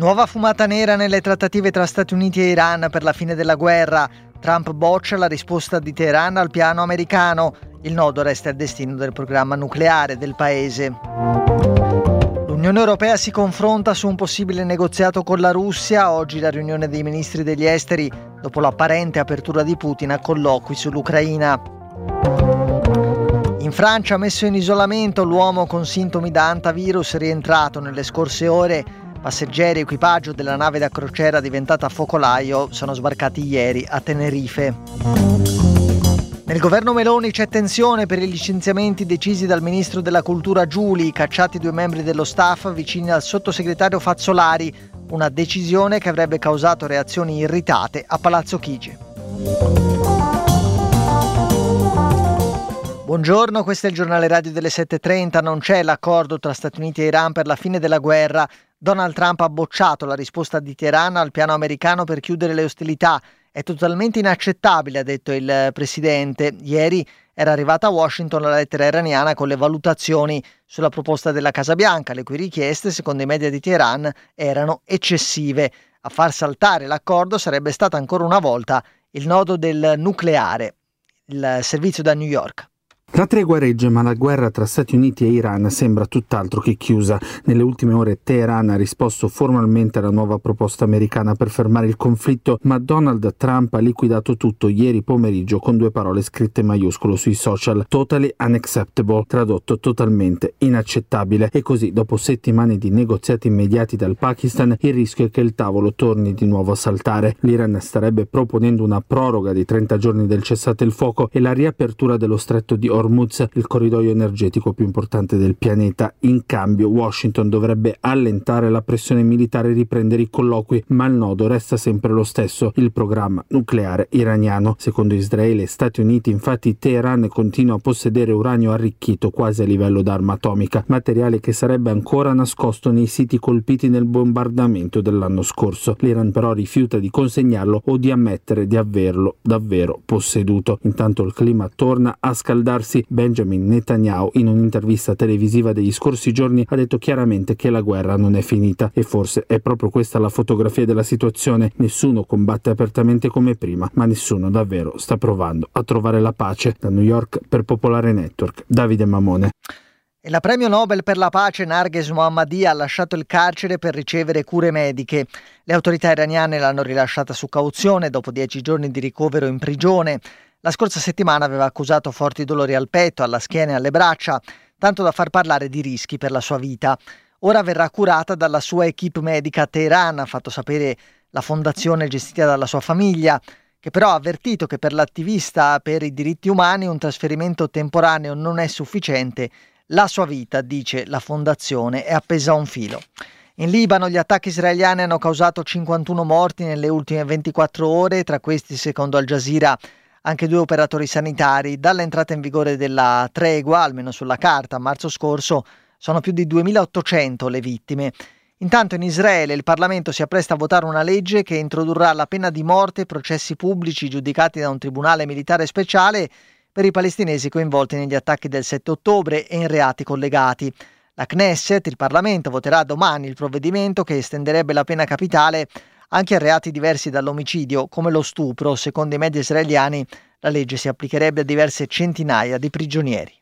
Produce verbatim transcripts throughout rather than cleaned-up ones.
Nuova fumata nera nelle trattative tra Stati Uniti e Iran per la fine della guerra. Trump boccia la risposta di Teheran al piano americano. Il nodo resta il destino del programma nucleare del paese. L'Unione Europea si confronta su un possibile negoziato con la Russia. Oggi la riunione dei ministri degli esteri dopo l'apparente apertura di Putin a colloqui sull'Ucraina. In Francia, messo in isolamento, l'uomo con sintomi da antivirus è rientrato nelle scorse ore. Passeggeri e equipaggio della nave da crociera diventata focolaio sono sbarcati ieri a Tenerife. Nel governo Meloni c'è tensione per i licenziamenti decisi dal ministro della cultura Giuli, cacciati due membri dello staff vicini al sottosegretario Fazzolari, una decisione che avrebbe causato reazioni irritate a Palazzo Chigi. Buongiorno, questo è il giornale radio delle sette e trenta. Non c'è l'accordo tra Stati Uniti e Iran per la fine della guerra. Donald Trump ha bocciato la risposta di Teheran al piano americano per chiudere le ostilità. È totalmente inaccettabile, ha detto il presidente. Ieri era arrivata a Washington la lettera iraniana con le valutazioni sulla proposta della Casa Bianca, le cui richieste, secondo i media di Teheran, erano eccessive. A far saltare l'accordo sarebbe stata ancora una volta il nodo del nucleare, il servizio da New York. La tregua regge, ma la guerra tra Stati Uniti e Iran sembra tutt'altro che chiusa. Nelle ultime ore Teheran ha risposto formalmente alla nuova proposta americana per fermare il conflitto, ma Donald Trump ha liquidato tutto ieri pomeriggio con due parole scritte in maiuscolo sui social: totally unacceptable, tradotto totalmente inaccettabile. E così, dopo settimane di negoziati immediati dal Pakistan, il rischio è che il tavolo torni di nuovo a saltare. L'Iran starebbe proponendo una proroga di trenta giorni del cessate il fuoco e la riapertura dello stretto di Hormuz, il corridoio energetico più importante del pianeta. In cambio, Washington dovrebbe allentare la pressione militare e riprendere i colloqui, ma il nodo resta sempre lo stesso: il programma nucleare iraniano. Secondo Israele e Stati Uniti, infatti, Teheran continua a possedere uranio arricchito quasi a livello d'arma atomica, materiale che sarebbe ancora nascosto nei siti colpiti nel bombardamento dell'anno scorso. L'Iran però rifiuta di consegnarlo o di ammettere di averlo davvero posseduto. Intanto il clima torna a scaldarsi. Benjamin Netanyahu, in un'intervista televisiva degli scorsi giorni, ha detto chiaramente che la guerra non è finita, e forse è proprio questa la fotografia della situazione. Nessuno combatte apertamente come prima, ma nessuno davvero sta provando a trovare la pace. Da New York per Popolare Network, Davide Mamone. E la premio Nobel per la pace Narges Mohammadi ha lasciato il carcere per ricevere cure mediche. Le autorità iraniane l'hanno rilasciata su cauzione dopo dieci giorni di ricovero in prigione. La scorsa settimana aveva accusato forti dolori al petto, alla schiena e alle braccia, tanto da far parlare di rischi per la sua vita. Ora verrà curata dalla sua equipe medica a Teheran, ha fatto sapere la fondazione gestita dalla sua famiglia, che però ha avvertito che per l'attivista per i diritti umani un trasferimento temporaneo non è sufficiente. La sua vita, dice la fondazione, è appesa a un filo. In Libano gli attacchi israeliani hanno causato cinquantuno morti nelle ultime ventiquattro ore, tra questi, secondo Al Jazeera, anche due operatori sanitari. Dall'entrata in vigore della tregua, almeno sulla carta, a marzo scorso, sono più di duemilaottocento le vittime. Intanto in Israele il Parlamento si appresta a votare una legge che introdurrà la pena di morte e processi pubblici giudicati da un tribunale militare speciale per i palestinesi coinvolti negli attacchi del sette ottobre e in reati collegati. La Knesset, il Parlamento, voterà domani il provvedimento che estenderebbe la pena capitale anche a reati diversi dall'omicidio, come lo stupro. Secondo i media israeliani, la legge si applicherebbe a diverse centinaia di prigionieri.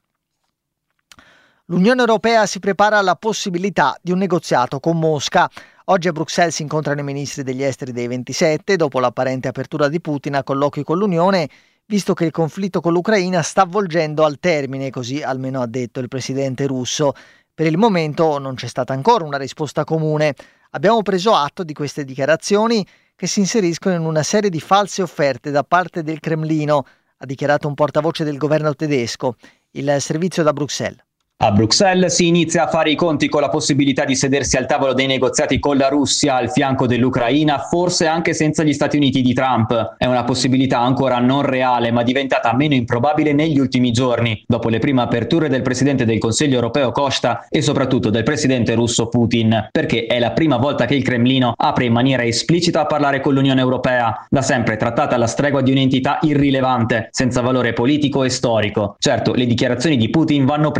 L'Unione Europea si prepara alla possibilità di un negoziato con Mosca. Oggi a Bruxelles si incontrano i ministri degli esteri dei ventisette, dopo l'apparente apertura di Putin a colloqui con l'Unione, visto che il conflitto con l'Ucraina sta avvolgendo al termine, così almeno ha detto il presidente russo. Per il momento non c'è stata ancora una risposta comune. Abbiamo preso atto di queste dichiarazioni che si inseriscono in una serie di false offerte da parte del Cremlino, ha dichiarato un portavoce del governo tedesco. Il servizio da Bruxelles. A Bruxelles si inizia a fare i conti con la possibilità di sedersi al tavolo dei negoziati con la Russia al fianco dell'Ucraina, forse anche senza gli Stati Uniti di Trump. È una possibilità ancora non reale, ma diventata meno improbabile negli ultimi giorni, dopo le prime aperture del presidente del Consiglio europeo Costa e soprattutto del presidente russo Putin, perché è la prima volta che il Cremlino apre in maniera esplicita a parlare con l'Unione Europea, da sempre trattata alla stregua di un'entità irrilevante, senza valore politico e storico. Certo, le dichiarazioni di Putin vanno prese con le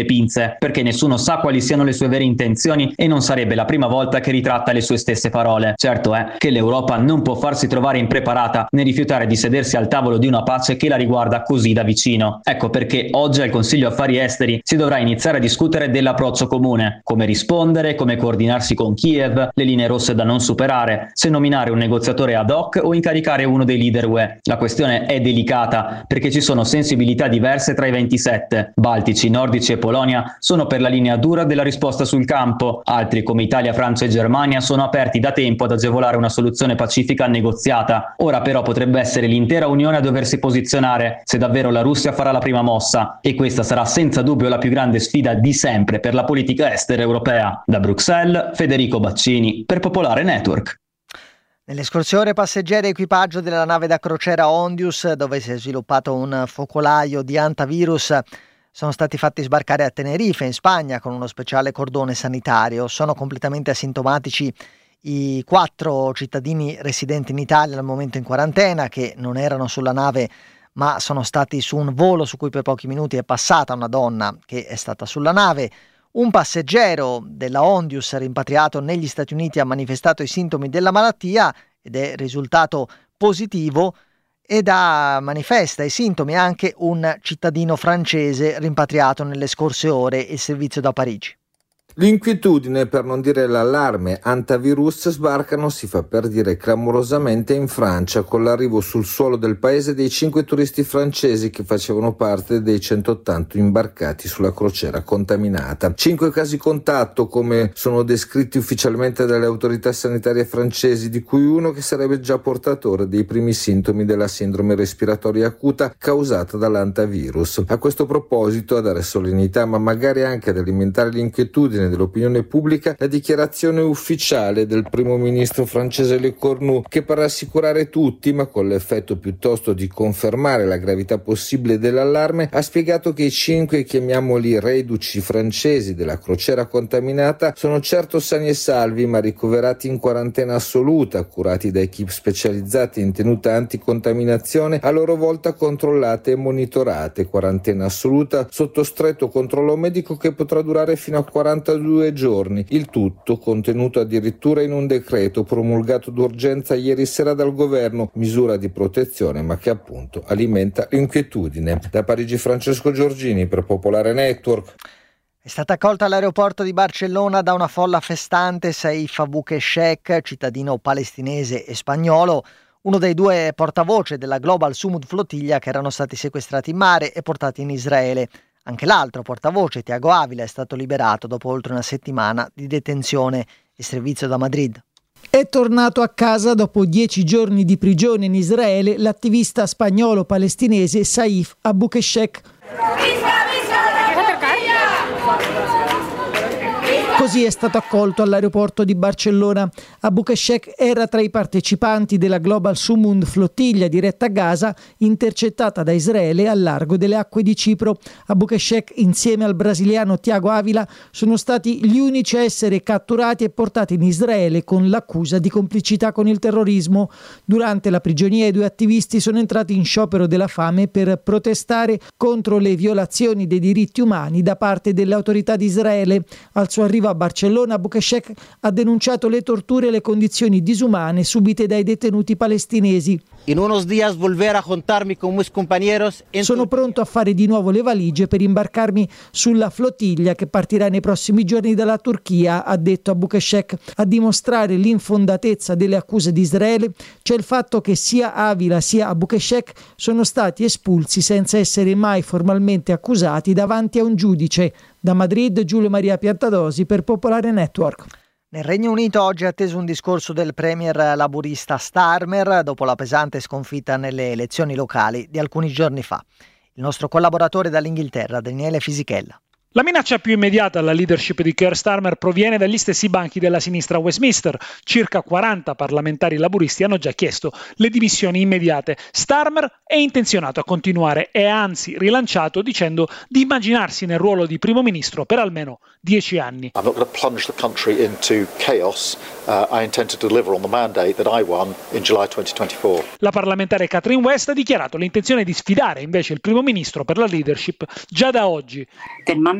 le pinze, perché nessuno sa quali siano le sue vere intenzioni e non sarebbe la prima volta che ritratta le sue stesse parole. Certo è che l'Europa non può farsi trovare impreparata né rifiutare di sedersi al tavolo di una pace che la riguarda così da vicino. Ecco perché oggi al Consiglio Affari Esteri si dovrà iniziare a discutere dell'approccio comune, come rispondere, come coordinarsi con Kiev, le linee rosse da non superare, se nominare un negoziatore ad hoc o incaricare uno dei leader U E. La questione è delicata perché ci sono sensibilità diverse tra i ventisette. Baltici, nordici e Polonia sono per la linea dura della risposta sul campo, altri come Italia, Francia e Germania sono aperti da tempo ad agevolare una soluzione pacifica negoziata. Ora però potrebbe essere l'intera Unione a doversi posizionare se davvero la Russia farà la prima mossa, e questa sarà senza dubbio la più grande sfida di sempre per la politica estera europea. Da Bruxelles, Federico Baccini per Popolare Network. Nell'escursione passeggeri e equipaggio della nave da crociera Ondius, dove si è sviluppato un focolaio di antivirus, sono stati fatti sbarcare a Tenerife, in Spagna, con uno speciale cordone sanitario. Sono completamente asintomatici i quattro cittadini residenti in Italia al momento in quarantena, che non erano sulla nave ma sono stati su un volo su cui per pochi minuti è passata una donna che è stata sulla nave. Un passeggero della Ondius rimpatriato negli Stati Uniti ha manifestato i sintomi della malattia ed è risultato positivo, ed ha manifesta i sintomi anche un cittadino francese rimpatriato nelle scorse ore, il servizio da Parigi. L'inquietudine, per non dire l'allarme antivirus, sbarcano, si fa per dire, clamorosamente in Francia, con l'arrivo sul suolo del paese dei cinque turisti francesi che facevano parte dei centottanta imbarcati sulla crociera contaminata. Cinque casi contatto, come sono descritti ufficialmente dalle autorità sanitarie francesi, di cui uno che sarebbe già portatore dei primi sintomi della sindrome respiratoria acuta causata dall'antivirus. A questo proposito, a dare solennità ma magari anche ad alimentare l'inquietudine dell'opinione pubblica, la dichiarazione ufficiale del primo ministro francese Le Cornu, che per rassicurare tutti, ma con l'effetto piuttosto di confermare la gravità possibile dell'allarme, ha spiegato che i cinque, chiamiamoli reduci francesi della crociera contaminata, sono certo sani e salvi, ma ricoverati in quarantena assoluta, curati da equip specializzate in tenuta anticontaminazione, a loro volta controllate e monitorate. Quarantena assoluta sotto stretto controllo medico che potrà durare fino a quarantadue giorni, il tutto contenuto addirittura in un decreto promulgato d'urgenza ieri sera dal governo, misura di protezione ma che appunto alimenta l'inquietudine. Da Parigi Francesco Giorgini per Popolare Network. È stata accolta all'aeroporto di Barcellona da una folla festante Saif Aboukeshek, cittadino palestinese e spagnolo, uno dei due portavoce della Global Sumud Flottiglia che erano stati sequestrati in mare e portati in Israele. Anche l'altro portavoce, Tiago Avila, è stato liberato dopo oltre una settimana di detenzione. Il servizio da Madrid. È tornato a casa dopo dieci giorni di prigione in Israele l'attivista spagnolo-palestinese Saif Aboukeshek. Così è stato accolto all'aeroporto di Barcellona. Aboukeshek era tra i partecipanti della Global Sumud Flottiglia diretta a Gaza, intercettata da Israele al largo delle acque di Cipro. Aboukeshek, insieme al brasiliano Tiago Avila, sono stati gli unici a essere catturati e portati in Israele con l'accusa di complicità con il terrorismo. Durante la prigionia i due attivisti sono entrati in sciopero della fame per protestare contro le violazioni dei diritti umani da parte delle autorità di Israele. Al suo arrivo a Barcellona, Aboukeshek ha denunciato le torture e le condizioni disumane subite dai detenuti palestinesi. Sono pronto a fare di nuovo le valigie per imbarcarmi sulla flottiglia che partirà nei prossimi giorni dalla Turchia, ha detto Aboukeshek. A dimostrare l'infondatezza delle accuse di Israele c'è il fatto che sia Avila sia Aboukeshek sono stati espulsi senza essere mai formalmente accusati davanti a un giudice. Da Madrid, Giulio Maria Piantadosi per Popolare Network. Nel Regno Unito oggi è atteso un discorso del premier laburista Starmer dopo la pesante sconfitta nelle elezioni locali di alcuni giorni fa. Il nostro collaboratore dall'Inghilterra, Daniele Fisichella. La minaccia più immediata alla leadership di Keir Starmer proviene dagli stessi banchi della sinistra a Westminster. Circa quaranta parlamentari laburisti hanno già chiesto le dimissioni immediate. Starmer è intenzionato a continuare e anzi rilanciato dicendo di immaginarsi nel ruolo di primo ministro per almeno dieci anni. I'm not going to plunge the country into chaos. Uh, I intend to deliver on the mandate that I won in July twenty twenty-four. La parlamentare Catherine West ha dichiarato l'intenzione di sfidare invece il primo ministro per la leadership già da oggi. Then Monday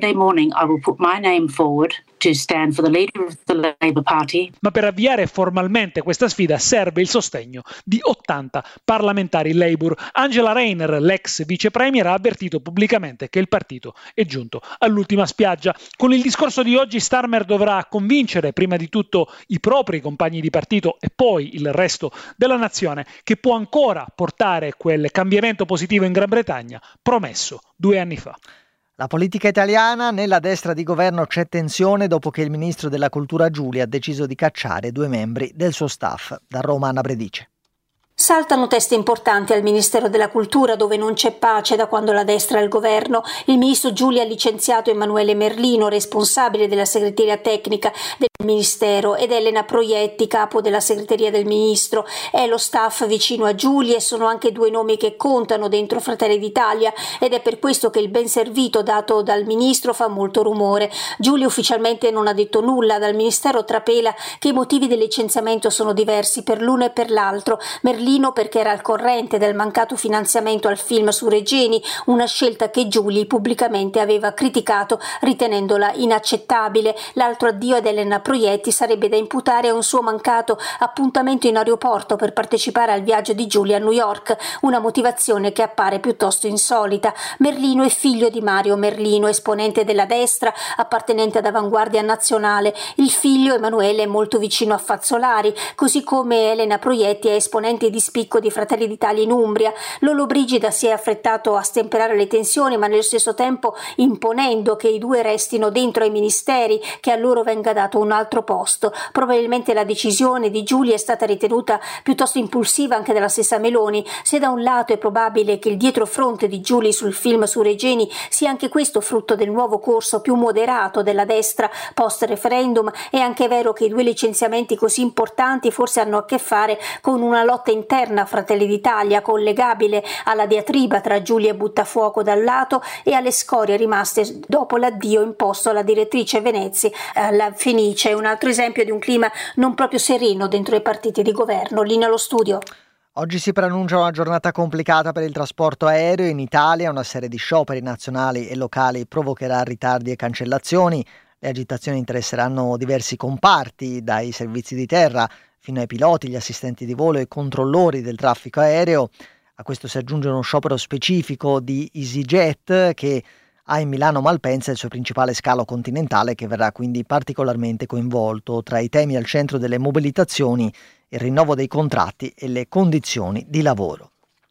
Monday morning I will put my name forward to stand for the leader of the Labour Party. Ma per avviare formalmente questa sfida serve il sostegno di ottanta parlamentari Labour. Angela Rayner, l'ex vice premier, ha avvertito pubblicamente che il partito è giunto all'ultima spiaggia. Con il discorso di oggi Starmer dovrà convincere prima di tutto i propri compagni di partito e poi il resto della nazione che può ancora portare quel cambiamento positivo in Gran Bretagna promesso due anni fa. La politica italiana, nella destra di governo c'è tensione dopo che il ministro della cultura Giulia ha deciso di cacciare due membri del suo staff. Da Roma, Anna Bredice. Saltano teste importanti al Ministero della Cultura, dove non c'è pace da quando la destra è al governo. Il ministro Giulia ha licenziato Emanuele Merlino, responsabile della segreteria tecnica del Ministero, ed Elena Proietti, capo della segreteria del ministro. È lo staff vicino a Giulia e sono anche due nomi che contano dentro Fratelli d'Italia, ed è per questo che il ben servito dato dal ministro fa molto rumore. Giulia ufficialmente non ha detto nulla, dal Ministero trapela che i motivi del licenziamento sono diversi per l'uno e per l'altro. Merlino perché era al corrente del mancato finanziamento al film su Regeni, una scelta che Giulia pubblicamente aveva criticato ritenendola inaccettabile. L'altro addio ad Elena Proietti sarebbe da imputare a un suo mancato appuntamento in aeroporto per partecipare al viaggio di Giulia a New York, una motivazione che appare piuttosto insolita. Merlino è figlio di Mario Merlino, esponente della destra, appartenente ad Avanguardia Nazionale. Il figlio Emanuele è molto vicino a Fazzolari, così come Elena Proietti è esponente di spicco di Fratelli d'Italia in Umbria. Lollobrigida si è affrettato a stemperare le tensioni, ma nello stesso tempo imponendo che i due restino dentro ai ministeri, che a loro venga dato un altro posto. Probabilmente la decisione di Giulia è stata ritenuta piuttosto impulsiva anche dalla stessa Meloni. Se da un lato è probabile che il dietrofront di Giulia sul film su Regeni sia anche questo frutto del nuovo corso più moderato della destra post-referendum, è anche vero che i due licenziamenti così importanti forse hanno a che fare con una lotta interna a Fratelli d'Italia, collegabile alla diatriba tra Giulia e Buttafuoco da un lato e alle scorie rimaste dopo l'addio imposto alla direttrice Venezzi, alla Fenice. Un altro esempio di un clima non proprio sereno dentro i partiti di governo. Linea allo studio. Oggi si preannuncia una giornata complicata per il trasporto aereo in Italia. Una serie di scioperi nazionali e locali provocherà ritardi e cancellazioni. Le agitazioni interesseranno diversi comparti, dai servizi di terra fino ai piloti, gli assistenti di volo e i controllori del traffico aereo. A questo si aggiunge uno sciopero specifico di EasyJet, che ha in Milano Malpensa il suo principale scalo continentale, che verrà quindi particolarmente coinvolto. Tra i temi al centro delle mobilitazioni, il rinnovo dei contratti e le condizioni di lavoro.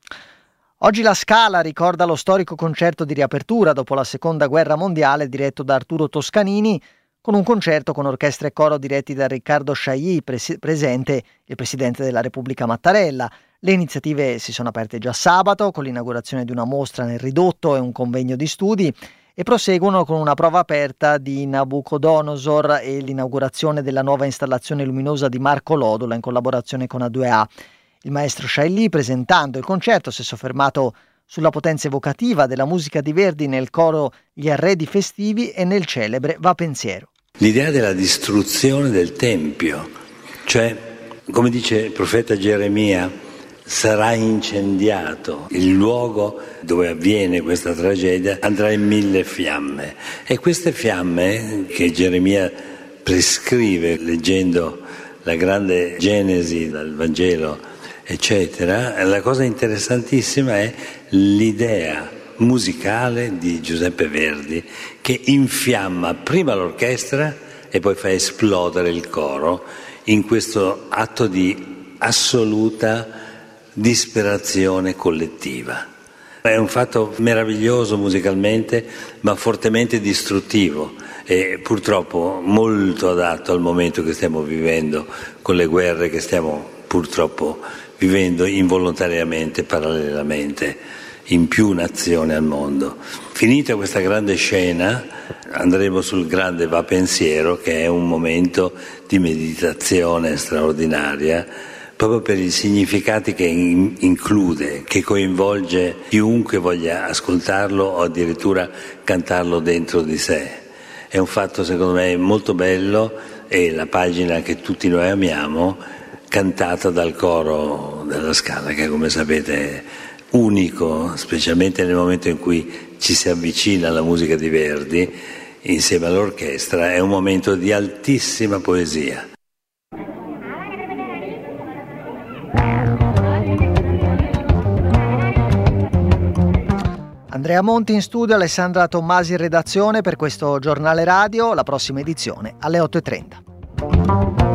Oggi la Scala ricorda lo storico concerto di riapertura dopo la Seconda Guerra Mondiale diretto da Arturo Toscanini, con un concerto con orchestra e coro diretti da Riccardo Chailly, pres- presente il Presidente della Repubblica Mattarella. Le iniziative si sono aperte già sabato con l'inaugurazione di una mostra nel Ridotto e un convegno di studi e proseguono con una prova aperta di Nabucodonosor e l'inaugurazione della nuova installazione luminosa di Marco Lodola in collaborazione con A due A. Il maestro Chailly, presentando il concerto, si è soffermato sulla potenza evocativa della musica di Verdi nel coro Gli Arredi Festivi e nel celebre Va Pensiero. L'idea della distruzione del Tempio, cioè, come dice il profeta Geremia, sarà incendiato, il luogo dove avviene questa tragedia andrà in mille fiamme, e queste fiamme che Geremia prescrive leggendo la grande Genesi dal Vangelo eccetera, la cosa interessantissima è l'idea musicale di Giuseppe Verdi, che infiamma prima l'orchestra e poi fa esplodere il coro in questo atto di assoluta disperazione collettiva. È un fatto meraviglioso musicalmente, ma fortemente distruttivo e purtroppo molto adatto al momento che stiamo vivendo, con le guerre che stiamo purtroppo vivendo involontariamente, parallelamente, in più nazioni al mondo. Finita questa grande scena, andremo sul grande Va Pensiero, che è un momento di meditazione straordinaria, proprio per i significati che in- include, che coinvolge chiunque voglia ascoltarlo o addirittura cantarlo dentro di sé. È un fatto secondo me molto bello, e la pagina che tutti noi amiamo, cantata dal coro della Scala, che come sapete è unico, specialmente nel momento in cui ci si avvicina alla musica di Verdi, insieme all'orchestra, è un momento di altissima poesia. Andrea Monti in studio, Alessandra Tommasi in redazione per questo giornale radio. La prossima edizione alle otto e trenta.